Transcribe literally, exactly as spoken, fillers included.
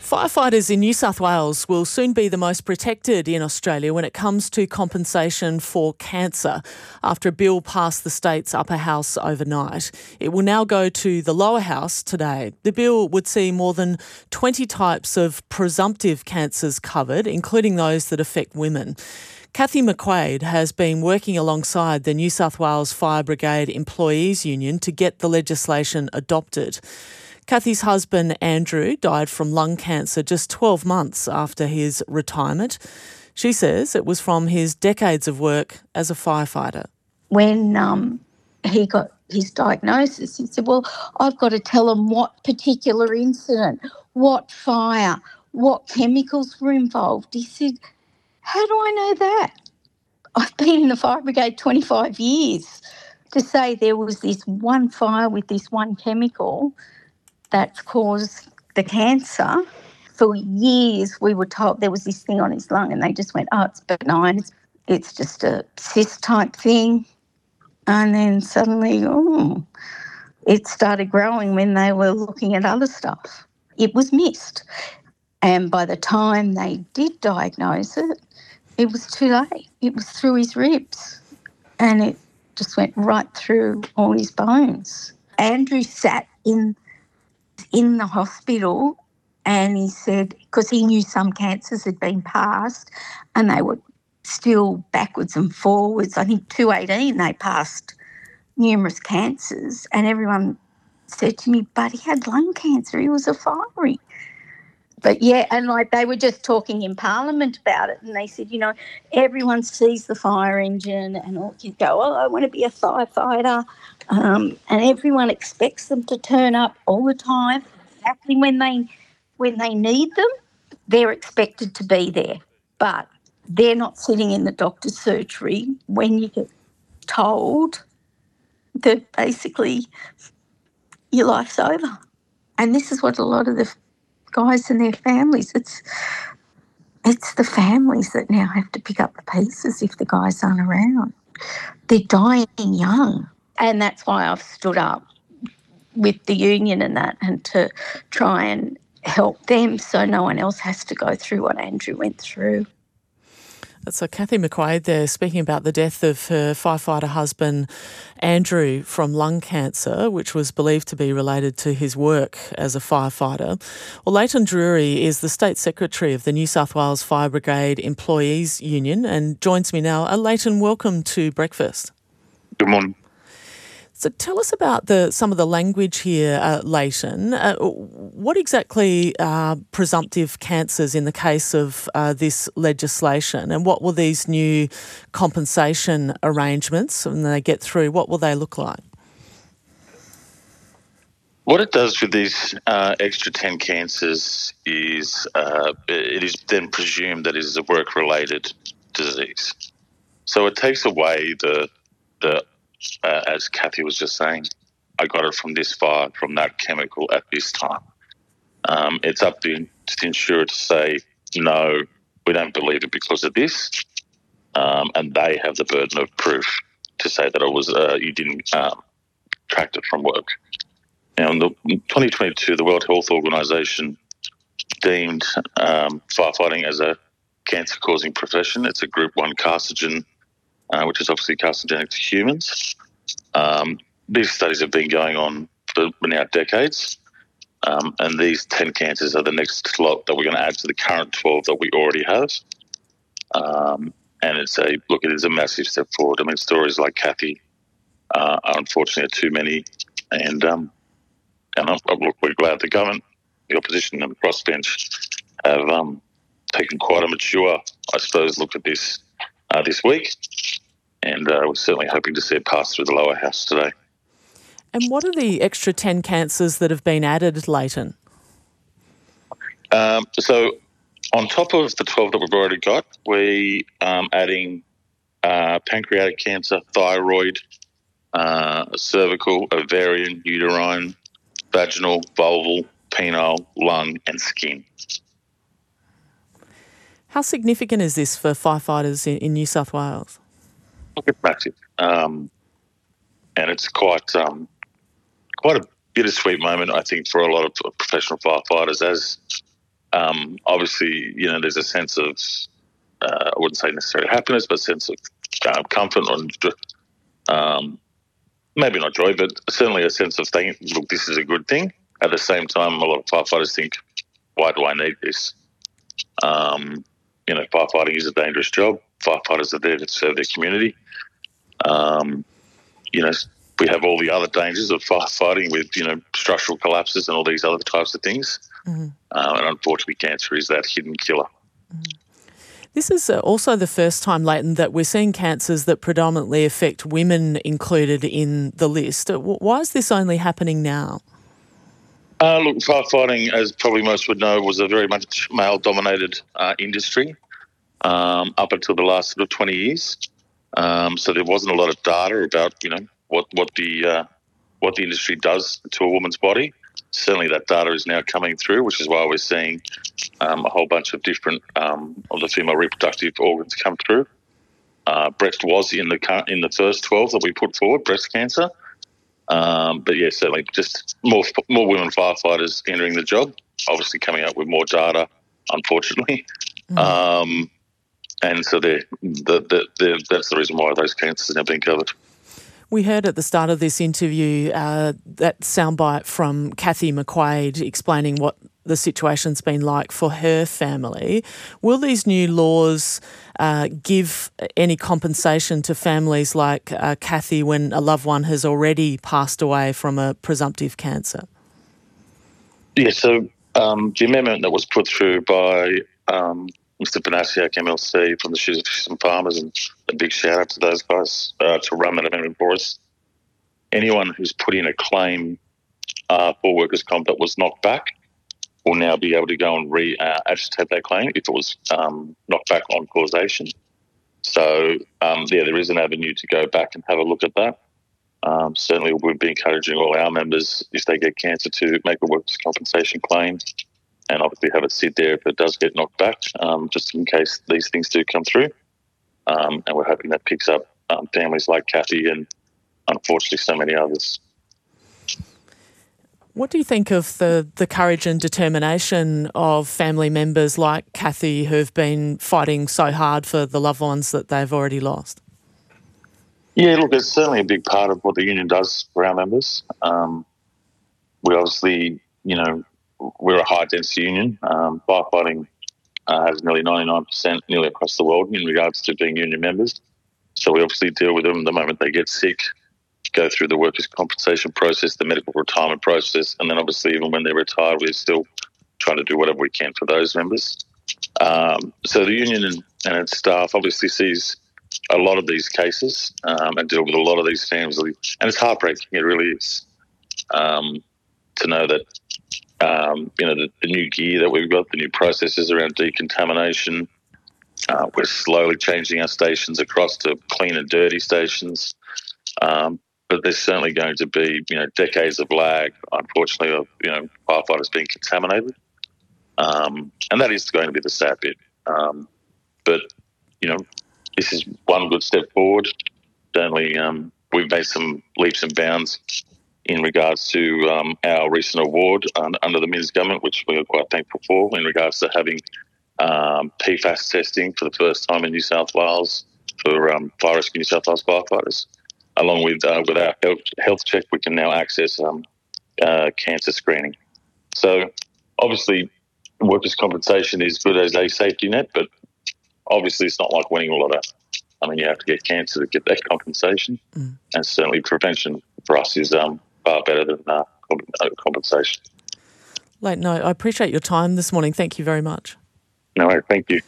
Firefighters in New South Wales will soon be the most protected in Australia when it comes to compensation for cancer after a bill passed the state's upper house overnight. It will now go to the lower house today. The bill would see more than twenty types of presumptive cancers covered, including those that affect women. Cathy McQuaid has been working alongside the New South Wales Fire Brigade Employees Union to get the legislation adopted. Cathy's husband, Andrew, died from lung cancer just twelve months after his retirement. She says it was from his decades of work as a firefighter. When um, he got his diagnosis, he said, well, I've got to tell him what particular incident, what fire, what chemicals were involved. He said, how do I know that? I've been in the fire brigade twenty-five years. To say there was this one fire with this one chemical that's caused the cancer, for years we were told there was this thing on his lung and they just went, oh, it's benign, it's, it's just a cyst type thing. And then suddenly, oh, it started growing when they were looking at other stuff. It was missed. And by the time they did diagnose it, it was too late. It was through his ribs and it just went right through all his bones. Andrew sat in in the hospital and he said, because he knew some cancers had been passed and they were still backwards and forwards. I think two eighteen they passed numerous cancers and everyone said to me, but he had lung cancer, he was a fiery. But yeah, and like they were just talking in Parliament about it and they said, you know, everyone sees the fire engine and all kids go, oh, I want to be a firefighter. Um, and everyone expects them to turn up all the time. Exactly when they when they need them, they're expected to be there. But they're not sitting in the doctor's surgery when you get told that basically your life's over. And this is what a lot of the guys and their families, it's it's the families that now have to pick up the pieces if the guys aren't around. They're dying young. And that's why I've stood up with the union and that and to try and help them so no one else has to go through what Andrew went through. So Cathy McQuaid there speaking about the death of her firefighter husband Andrew from lung cancer, which was believed to be related to his work as a firefighter. Well, Leighton Drury is the State Secretary of the New South Wales Fire Brigade Employees Union and joins me now. Uh, Leighton, welcome to Breakfast. Good morning. So tell us about the some of the language here, uh, Leighton. Uh, what exactly are presumptive cancers in the case of uh, this legislation, and what will these new compensation arrangements, when they get through, what will they look like? What it does with these uh, extra ten cancers is uh, it is then presumed that it is a work-related disease. So it takes away the the Uh, as Cathy was just saying, I got it from this fire, from that chemical at this time. Um, it's up to the insurer to say, no, we don't believe it because of this, um, and they have the burden of proof to say that it was uh, you didn't um, track it from work. Now, in, the, in twenty twenty-two, the World Health Organization deemed um, firefighting as a cancer-causing profession. It's a Group one carcinogen, Uh, which is obviously carcinogenic to humans. Um, these studies have been going on for now decades, um, and these ten cancers are the next lot that we're going to add to the current twelve that we already have. Um, and it's a look, it is a massive step forward. I mean, stories like Cathy uh, are unfortunately too many, and um, and I'm, I'm, look, we're glad the government, the opposition, and the crossbench have um, taken quite a mature, I suppose, look at this uh, this week. And uh, we're certainly hoping to see it pass through the lower house today. And what are the extra ten cancers that have been added, Leighton? Um, so on top of the twelve that we've already got, we um adding uh, pancreatic cancer, thyroid, uh, cervical, ovarian, uterine, vaginal, vulval, penile, lung and skin. How significant is this for firefighters in, in New South Wales? Look, it's massive, um, and it's quite um, quite a bittersweet moment, I think, for a lot of professional firefighters. As um, obviously, you know, there's a sense of, uh, I wouldn't say necessarily happiness, but a sense of uh, comfort or um, maybe not joy, but certainly a sense of thinking, look, this is a good thing. At the same time, a lot of firefighters think, why do I need this? Um, you know, firefighting is a dangerous job. Firefighters are there to serve their community. Um, you know, we have all the other dangers of firefighting with, you know, structural collapses and all these other types of things. Mm-hmm. Uh, and unfortunately, cancer is that hidden killer. Mm. This is also the first time, Leighton, that we're seeing cancers that predominantly affect women included in the list. Why is this only happening now? Uh, look, firefighting, as probably most would know, was a very much male-dominated uh, industry um, up until the last sort of twenty years. Um, so there wasn't a lot of data about, you know, what what the uh, what the industry does to a woman's body. Certainly, that data is now coming through, which is why we're seeing um, a whole bunch of different um, of the female reproductive organs come through. Uh, breast was in the in the first twelve that we put forward, breast cancer. Um, but yeah, certainly just more more women firefighters entering the job, obviously coming up with more data, unfortunately. Mm. Um, and so the, the, the, that's the reason why those cancers are now being covered. We heard at the start of this interview uh, that soundbite from Cathy McQuaid explaining what the situation's been like for her family. Will these new laws uh, give any compensation to families like uh, Cathy when a loved one has already passed away from a presumptive cancer? Yeah, so um, the amendment that was put through by um, Mister Panasiak, M L C, from the Shooters Fishers and Farmers, and a big shout out to those guys uh, to run that amendment for us. Anyone who's put in a claim uh, for workers' comp that was knocked back will now be able to go and re-agitate uh, that claim if it was um, knocked back on causation. So, um, yeah, there is an avenue to go back and have a look at that. Um, certainly, we'd be encouraging all our members, if they get cancer, to make a workers' compensation claim and obviously have it sit there if it does get knocked back, um, just in case these things do come through. Um, and we're hoping that picks up um, families like Cathy and, unfortunately, so many others. What do you think of the, the courage and determination of family members like Cathy who've been fighting so hard for the loved ones that they've already lost? Yeah, look, it's certainly a big part of what the union does for our members. Um, we obviously, you know, we're a high-density union. Um, firefighting uh, has nearly ninety-nine percent nearly across the world in regards to being union members. So we obviously deal with them the moment they get sick, go through the workers' compensation process, the medical retirement process, and then obviously even when they're retired, we're still trying to do whatever we can for those members. Um, so the union and, and its staff obviously sees a lot of these cases um, and deal with a lot of these families. And it's heartbreaking, it really is, um, to know that, um, you know, the, the new gear that we've got, the new processes around decontamination, uh, we're slowly changing our stations across to clean and dirty stations. Um, but there's certainly going to be, you know, decades of lag, unfortunately, of, you know, firefighters being contaminated. Um, and that is going to be the sad bit. Um, but, you know, this is one good step forward. Certainly, um, we've made some leaps and bounds in regards to um, our recent award um, under the Minns government, which we are quite thankful for, in regards to having um, P FAS testing for the first time in New South Wales for um, Fire Rescue New South Wales firefighters. Along with uh, with our health, health check, we can now access um, uh, cancer screening. So, obviously, workers' compensation is good as a safety net, but obviously it's not like winning a lotto. I mean, you have to get cancer to get that compensation, mm. and certainly prevention for us is um, far better than uh, compensation. Leighton, I appreciate your time this morning. Thank you very much. No, thank you.